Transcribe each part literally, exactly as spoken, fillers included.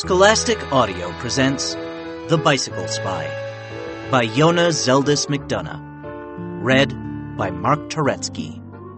Scholastic Audio presents The Bicycle Spy by Yona Zeldis McDonough. Read by Mark Turetsky.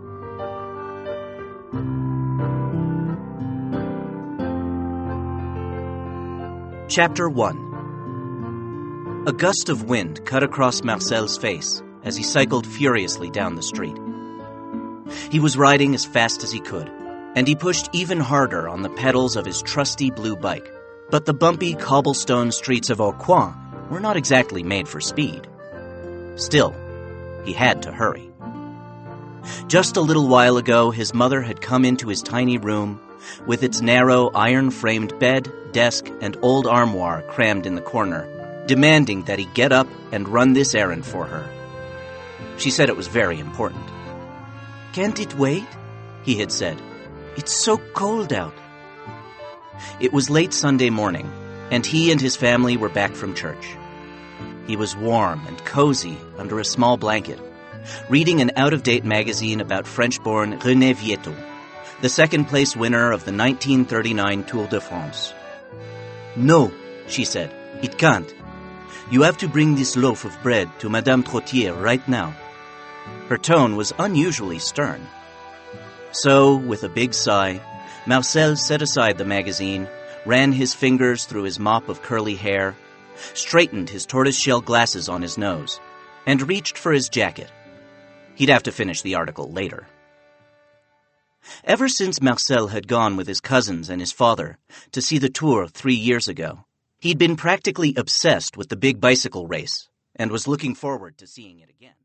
Chapter one. A gust of wind cut across Marcel's face as he cycled furiously down the street. He was riding as fast as he could, and he pushed even harder on the pedals of his trusty blue bike. But the bumpy cobblestone streets of Aucoin were not exactly made for speed. Still, he had to hurry. Just a little while ago, his mother had come into his tiny room with its narrow iron-framed bed, desk, and old armoire crammed in the corner, demanding that he get up and run this errand for her. She said it was very important. "Can't it wait?" he had said. "It's so cold out." It was late Sunday morning, and he and his family were back from church. He was warm and cozy under a small blanket, reading an out-of-date magazine about French-born René Vietto, the second-place winner of the nineteen thirty-nine Tour de France. "No," she said, "it can't. You have to bring this loaf of bread to Madame Trottier right now." Her tone was unusually stern. So, with a big sigh, Marcel set aside the magazine, ran his fingers through his mop of curly hair, straightened his tortoiseshell glasses on his nose, and reached for his jacket. He'd have to finish the article later. Ever since Marcel had gone with his cousins and his father to see the Tour three years ago, he'd been practically obsessed with the big bicycle race and was looking forward to seeing it again.